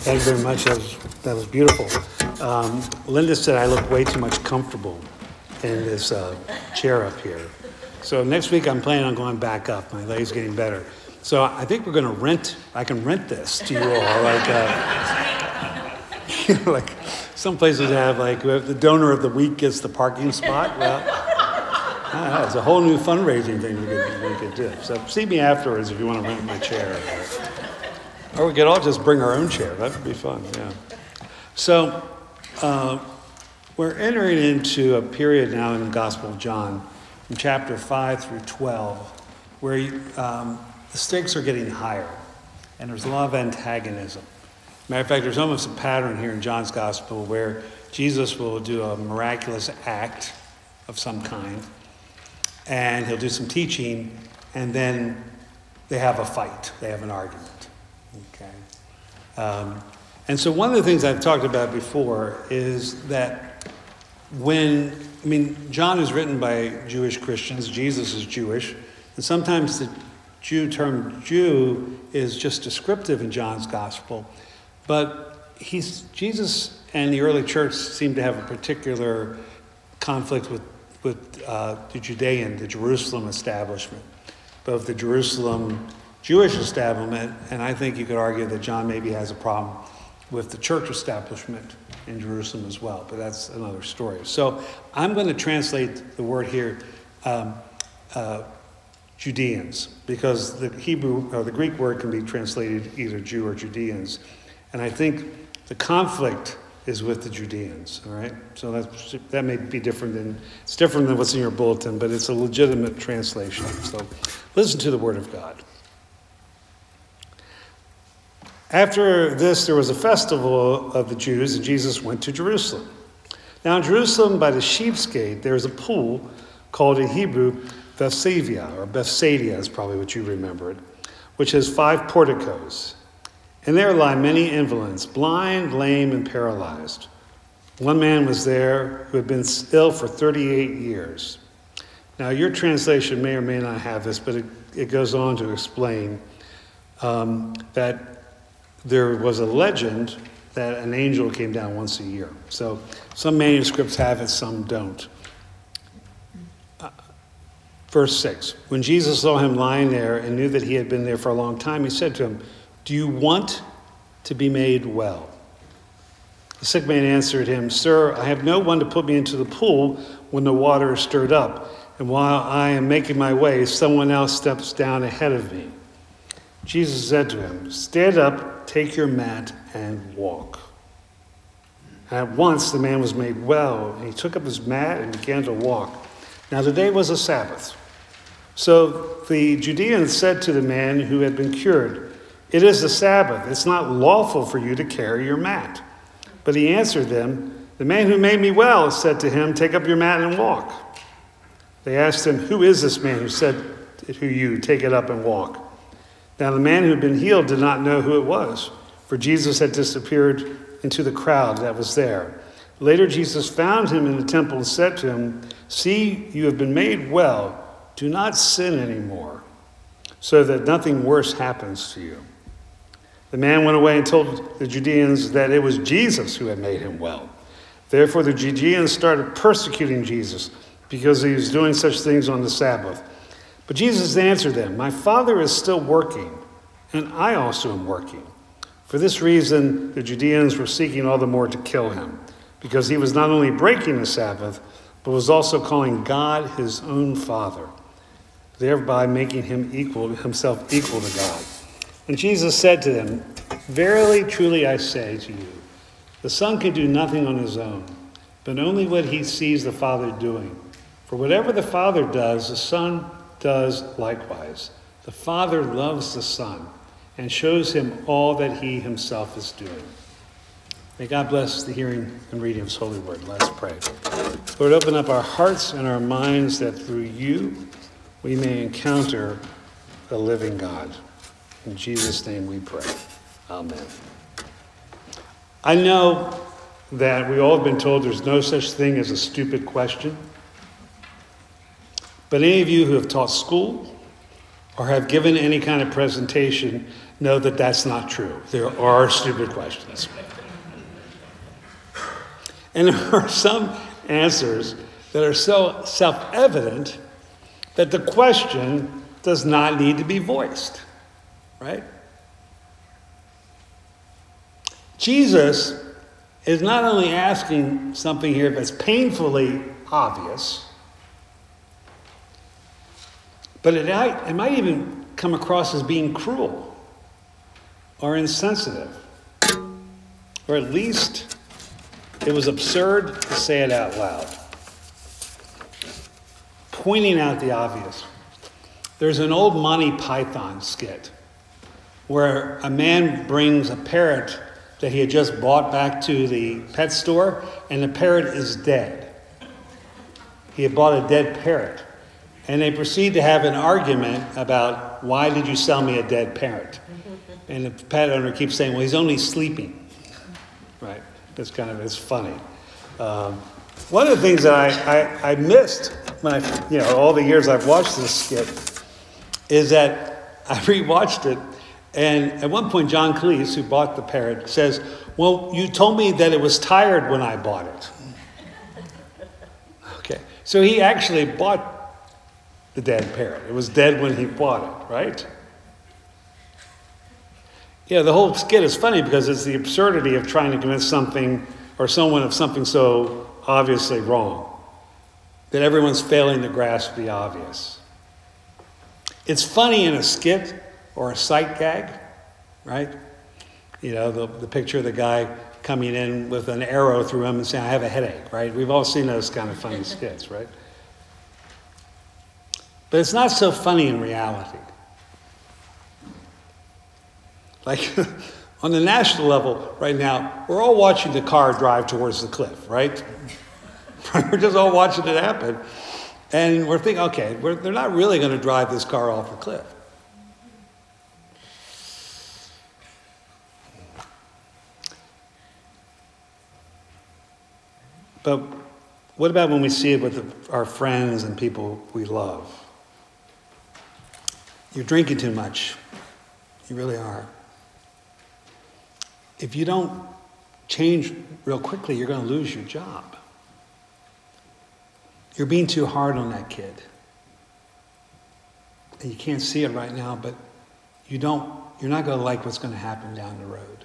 Thank you very much. That was beautiful. Linda said I look way too much comfortable in this chair up here. So next week I'm planning on going back up. My leg's getting better. So I think we're going to I can rent this to you all. Like some places have the donor of the week gets the parking spot. Well, it's a whole new fundraising thing we could do. So see me afterwards if you want to rent my chair. Or we could all just bring our own chair. That would be fun, yeah. So we're entering into a period now in the Gospel of John, from chapter 5 through 12, where the stakes are getting higher, and there's a lot of antagonism. Matter of fact, there's almost a pattern here in John's Gospel where Jesus will do a miraculous act of some kind, and he'll do some teaching, and then they have a fight. They have an argument. Okay. And so one of the things I've talked about before is that John is written by Jewish Christians. Jesus is Jewish. And sometimes the term Jew is just descriptive in John's gospel. But Jesus and the early church seem to have a particular conflict with the Jerusalem establishment. Both the Jerusalem Jewish establishment, and I think you could argue that John maybe has a problem with the church establishment in Jerusalem as well, but that's another story. So I'm going to translate the word here, Judeans, because the Hebrew or the Greek word can be translated either Jew or Judeans, and I think the conflict is with the Judeans. All right, so that may be different than what's in your bulletin, but it's a legitimate translation. So listen to the word of God. After this, there was a festival of the Jews, and Jesus went to Jerusalem. Now in Jerusalem, by the Sheep's Gate, there is a pool called in Hebrew Bethsaida, or Bethsaida is probably what you remember it, which has 5 porticos. And there lie many invalids, blind, lame, and paralyzed. One man was there who had been ill for 38 years. Now your translation may or may not have this, but it goes on to explain that there was a legend that an angel came down once a year. So some manuscripts have it, some don't. Verse 6, when Jesus saw him lying there and knew that he had been there for a long time, he said to him, "Do you want to be made well?" The sick man answered him, "Sir, I have no one to put me into the pool when the water is stirred up, and while I am making my way, someone else steps down ahead of me." Jesus said to him, "Stand up, take your mat, and walk." And at once the man was made well, and he took up his mat and began to walk. Now the day was a Sabbath. So the Judeans said to the man who had been cured, "It is the Sabbath. It's not lawful for you to carry your mat." But he answered them, "The man who made me well said to him, 'Take up your mat and walk.'" They asked him, "Who is this man who said to you, 'Take it up and walk'?" Now the man who had been healed did not know who it was, for Jesus had disappeared into the crowd that was there. Later Jesus found him in the temple and said to him, "See, you have been made well. Do not sin anymore, so that nothing worse happens to you." The man went away and told the Judeans that it was Jesus who had made him well. Therefore the Judeans started persecuting Jesus because he was doing such things on the Sabbath. But Jesus answered them, "My Father is still working, and I also am working." For this reason, the Judeans were seeking all the more to kill him, because he was not only breaking the Sabbath, but was also calling God his own Father, thereby making himself equal to God. And Jesus said to them, "Verily, truly I say to you, the Son can do nothing on his own, but only what he sees the Father doing. For whatever the Father does, the Son does likewise. The Father loves the Son and shows him all that he himself is doing." May God bless the hearing and reading of his holy word. Let's pray. Lord, open up our hearts and our minds that through you we may encounter the living God. In Jesus' name we pray. Amen. I know that we all have been told there's no such thing as a stupid question. But any of you who have taught school or have given any kind of presentation know that that's not true. There are stupid questions. And there are some answers that are so self-evident that the question does not need to be voiced, right? Jesus is not only asking something here that's painfully obvious, but it might even come across as being cruel or insensitive, or at least it was absurd to say it out loud. Pointing out the obvious. There's an old Monty Python skit where a man brings a parrot that he had just bought back to the pet store, and the parrot is dead. He had bought a dead parrot. And they proceed to have an argument about, why did you sell me a dead parrot? And the pet owner keeps saying, well, he's only sleeping. Right? It's funny. One of the things that I missed when all the years I've watched this skit is that I rewatched it, and at one point John Cleese, who bought the parrot, says, well, you told me that it was tired when I bought it. Okay, so he actually bought the dead parrot. It was dead when he bought it, right? Yeah, the whole skit is funny because it's the absurdity of trying to convince something or someone of something so obviously wrong that everyone's failing to grasp the obvious. It's funny in a skit or a sight gag, right? The picture of the guy coming in with an arrow through him and saying, I have a headache, right? We've all seen those kind of funny skits, right? But it's not so funny in reality. Like, on the national level right now, we're all watching the car drive towards the cliff, right? We're just all watching it happen. And we're thinking, okay, they're not really going to drive this car off the cliff. But what about when we see it with our friends and people we love? You're drinking too much. You really are. If you don't change real quickly, you're going to lose your job. You're being too hard on that kid. And you can't see it right now, but you're not going to like what's going to happen down the road.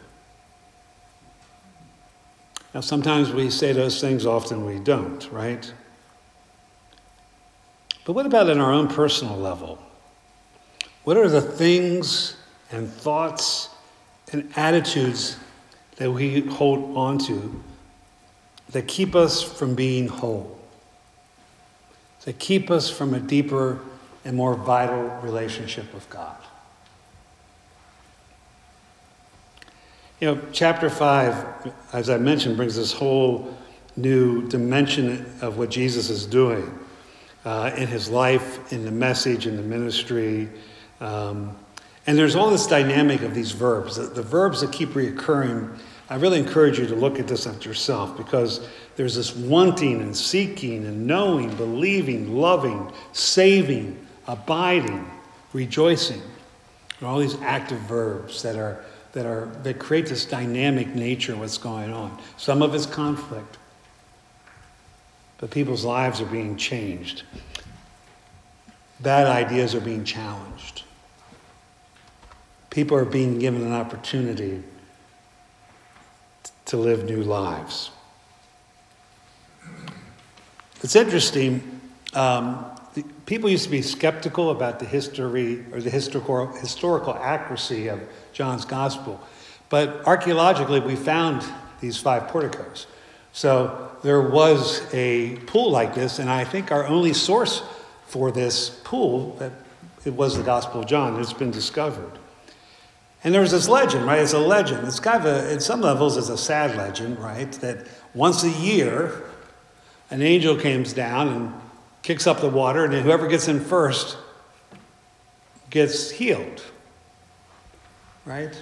Now, sometimes we say those things, often we don't, right? But what about in our own personal level? What are the things and thoughts and attitudes that we hold on to that keep us from being whole? That keep us from a deeper and more vital relationship with God? Chapter 5, as I mentioned, brings this whole new dimension of what Jesus is doing in his life, in the message, in the ministry. And there's all this dynamic of these verbs, the verbs that keep reoccurring. I really encourage you to look at this at yourself, because there's this wanting and seeking and knowing, believing, loving, saving, abiding, rejoicing. And all these active verbs that create this dynamic nature of what's going on. Some of it's conflict, but people's lives are being changed. Bad ideas are being challenged. People are being given an opportunity to live new lives. It's interesting. People used to be skeptical about the history or the historical accuracy of John's gospel. But archaeologically, we found these 5 porticos. So there was a pool like this, and I think our only source for this pool, it was the Gospel of John. It's been discovered. And there's this legend, right? It's a legend. It's kind of at some levels, it's a sad legend, right? That once a year, an angel comes down and kicks up the water, and then whoever gets in first gets healed, right?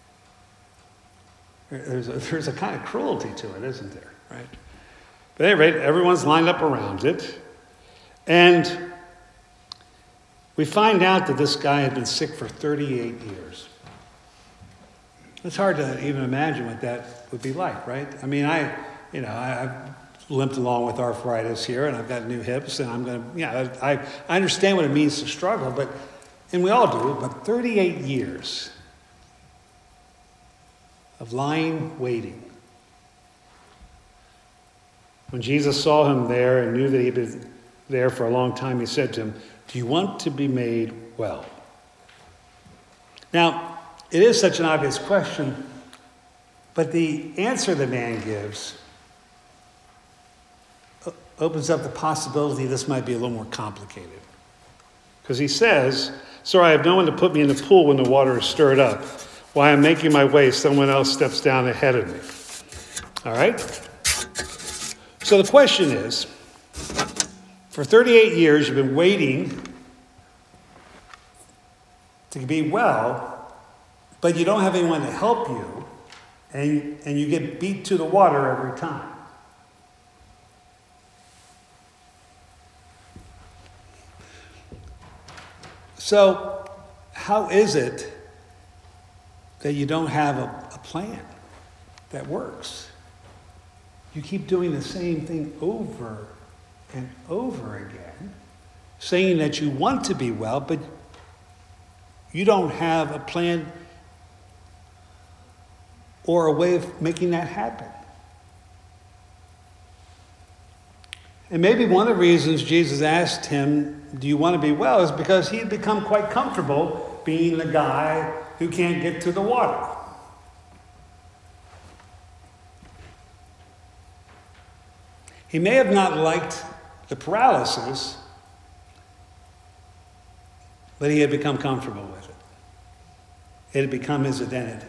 There's a kind of cruelty to it, isn't there, right? But at any rate, everyone's lined up around it. And we find out that this guy had been sick for 38 years. It's hard to even imagine what that would be like, right? I mean, I've limped along with arthritis here, and I've got new hips, and I understand what it means to struggle, and we all do, but 38 years of lying, waiting. When Jesus saw him there and knew that he'd been there for a long time, he said to him, "Do you want to be made well?" Now, it is such an obvious question, but the answer the man gives opens up the possibility this might be a little more complicated. Because he says, "Sir, I have no one to put me in the pool when the water is stirred up. While I'm making my way, someone else steps down ahead of me." All right? So the question is, for 38 years, you've been waiting to be well, but you don't have anyone to help you, and you get beat to the water every time. So, how is it that you don't have a plan that works? You keep doing the same thing over and over again, saying that you want to be well, but you don't have a plan or a way of making that happen. And maybe one of the reasons Jesus asked him, "Do you want to be well?" is because he had become quite comfortable being the guy who can't get to the water. He may have not liked the paralysis, but he had become comfortable with it. It had become his identity.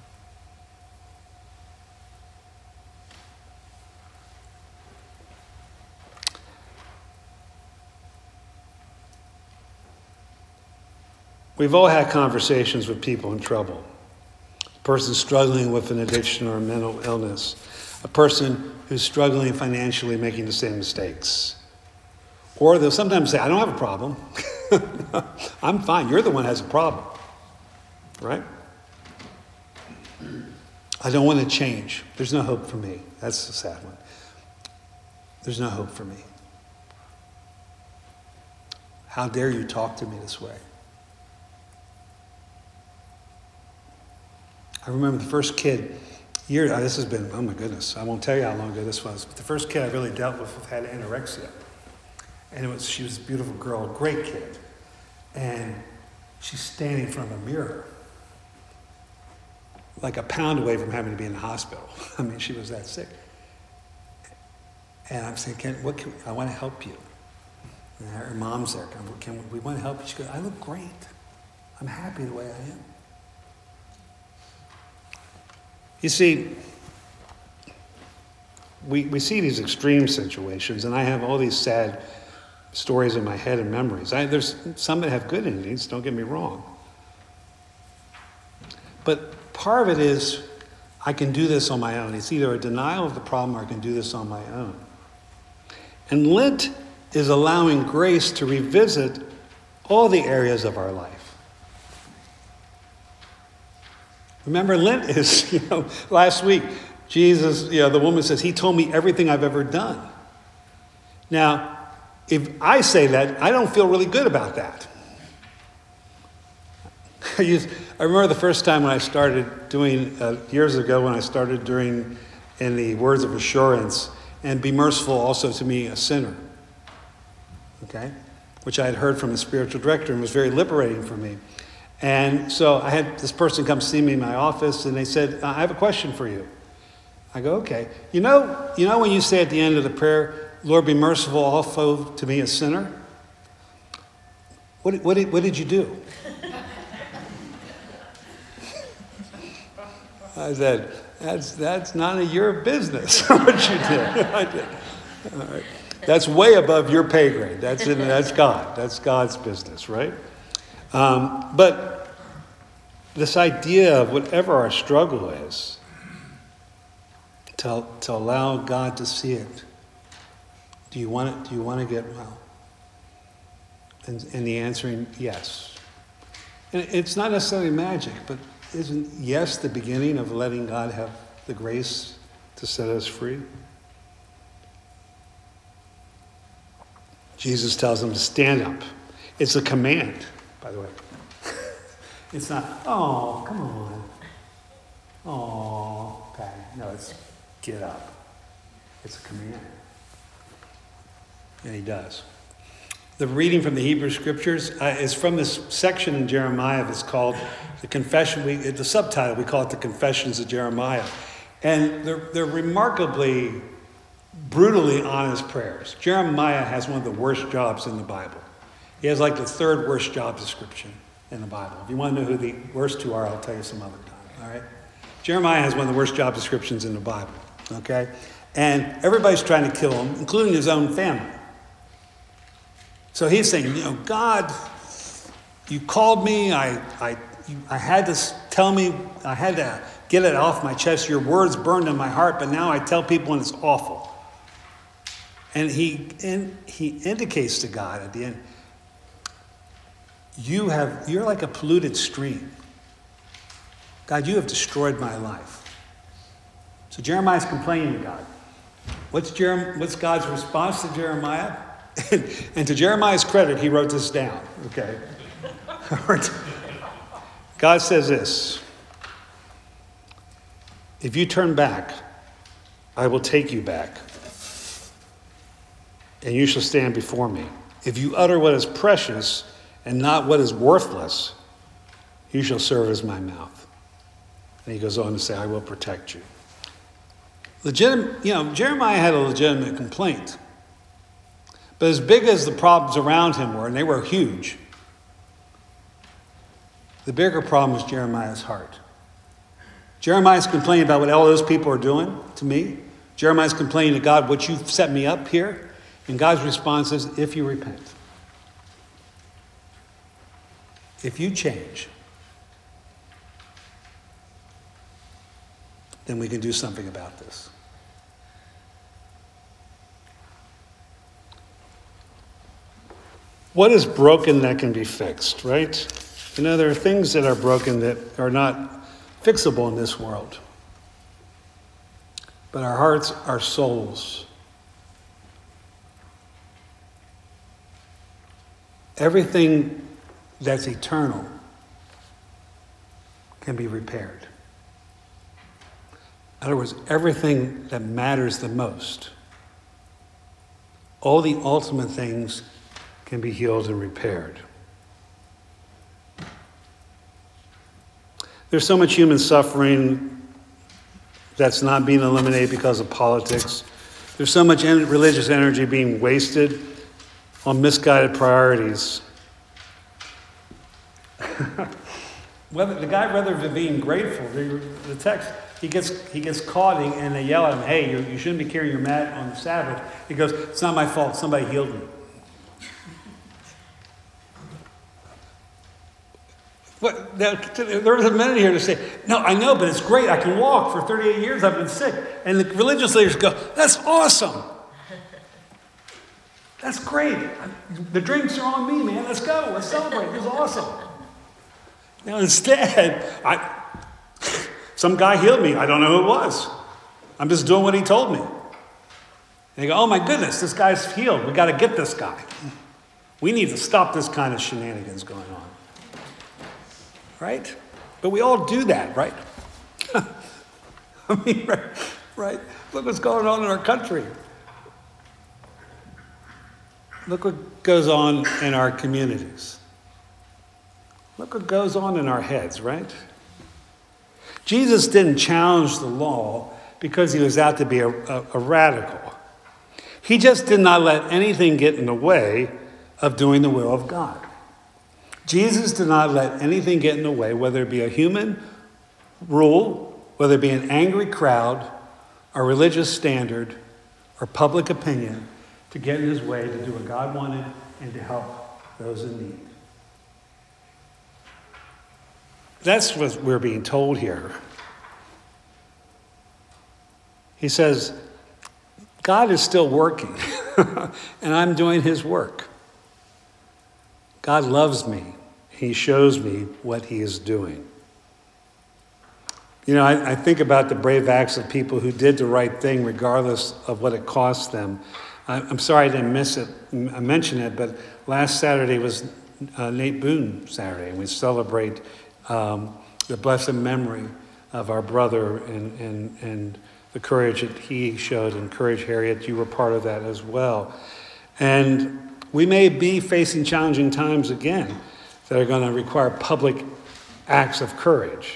We've all had conversations with people in trouble. A person struggling with an addiction or a mental illness. A person who's struggling financially, making the same mistakes. Or they'll sometimes say, "I don't have a problem. I'm fine. You're the one who has a problem." Right? "I don't want to change. There's no hope for me." That's the sad one. There's no hope for me. How dare you talk to me this way? I remember the first kid, this has been, oh my goodness, I won't tell you how long ago this was, but the first kid I really dealt with had anorexia. And she was a beautiful girl, a great kid. And she's standing in front of a mirror, like a pound away from having to be in the hospital. I mean, she was that sick. And I'm saying, I want to help you. And her mom's there, we want to help you? She goes, "I look great. I'm happy the way I am." You see, we see these extreme situations, and I have all these sad stories in my head and memories. There's some that have good endings, don't get me wrong. But part of it is, I can do this on my own. It's either a denial of the problem or I can do this on my own. And Lent is allowing grace to revisit all the areas of our life. Remember, Lent is, last week, Jesus, the woman says, "He told me everything I've ever done." Now, if I say that, I don't feel really good about that. I remember the first time when I started doing, years ago, when I started doing in the words of assurance, "And be merciful also to me, a sinner." Okay? Which I had heard from a spiritual director and was very liberating for me. And so I had this person come see me in my office, and they said, "I have a question for you." I go, "Okay. You know when you say at the end of the prayer, 'Lord, be merciful also to me, a sinner'? What did you do?" I said, that's none of your business what you did. I did. All right. That's way above your pay grade. That's God. That's God's business, right? But this idea of whatever our struggle is, to allow God to see it. Do you want it? Do you want to get well? And the answering yes. And it's not necessarily magic, but isn't yes the beginning of letting God have the grace to set us free? Jesus tells him to stand up. It's a command, by the way. It's not, oh, come on. Oh, okay. No, it's get up. It's a command. And he does. The reading from the Hebrew Scriptures is from this section in Jeremiah that's called the Confession. The subtitle, we call it the Confessions of Jeremiah. And they're remarkably, brutally honest prayers. Jeremiah has one of the worst jobs in the Bible. He has like the third worst job description in the Bible. If you want to know who the worst two are, I'll tell you some other time, all right? Jeremiah has one of the worst job descriptions in the Bible, okay? And everybody's trying to kill him, including his own family. So he's saying, God, you called me, I had to tell me, I had to get it off my chest. Your words burned in my heart, but now I tell people and it's awful. And he indicates to God at the end, you're like a polluted stream. God, you have destroyed my life. So Jeremiah's complaining to God. What's God's response to Jeremiah? And to Jeremiah's credit, he wrote this down. Okay. God says this. If you turn back, I will take you back, and you shall stand before me. If you utter what is precious and not what is worthless, you shall serve as my mouth. And he goes on to say, I will protect you. Jeremiah had a legitimate complaint. But as big as the problems around him were, and they were huge, the bigger problem was Jeremiah's heart. Jeremiah's complaining about what all those people are doing to me. Jeremiah's complaining to God, what you've set me up here. And God's response is, if you repent, if you change, then we can do something about this. What is broken that can be fixed, right? There are things that are broken that are not fixable in this world. But our hearts, our souls, everything that's eternal can be repaired. In other words, everything that matters the most, all the ultimate things can be healed and repaired. There's so much human suffering that's not being eliminated because of politics. There's so much religious energy being wasted on misguided priorities. Rather than being grateful, the text, he gets caught and they yell at him, hey, you shouldn't be carrying your mat on the Sabbath. He goes, it's not my fault, somebody healed me. There was a minute here to say, no, I know, but it's great. I can walk. For 38 years I've been sick. And the religious leaders go, that's awesome. That's great. The drinks are on me, man. Let's go. Let's celebrate. It was awesome. Now instead, some guy healed me. I don't know who it was. I'm just doing what he told me. And they go, oh my goodness, this guy's healed. We got to get this guy. We need to stop this kind of shenanigans going on. Right? But we all do that, right? I mean, right? Look what's going on in our country. Look what goes on in our communities. Look what goes on in our heads, right? Jesus didn't challenge the law because he was out to be a radical. He just did not let anything get in the way of doing the will of God. Jesus did not let anything get in the way, whether it be a human rule, whether it be an angry crowd, a religious standard, or public opinion, to get in his way to do what God wanted and to help those in need. That's what we're being told here. He says, God is still working, and I'm doing his work. God loves me. He shows me what he is doing. You know, I think about the brave acts of people who did the right thing regardless of what it cost them. I'm sorry I didn't mention it, but last Saturday was Nate Boone Saturday, and we celebrate the blessed memory of our brother and the courage that he showed. And courage, Harriet, you were part of that as well. And we may be facing challenging times again that are going to require public acts of courage.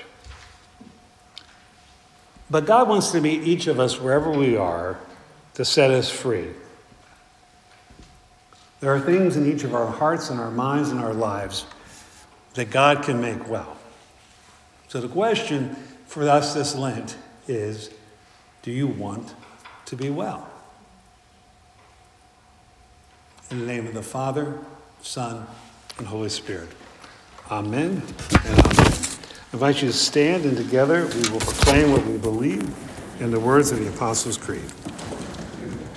But God wants to meet each of us wherever we are to set us free. There are things in each of our hearts and our minds and our lives that God can make well. So the question for us this Lent is, do you want to be well? In the name of the Father, Son, and Holy Spirit. Amen and amen. I invite you to stand, and together we will proclaim what we believe in the words of the Apostles' Creed.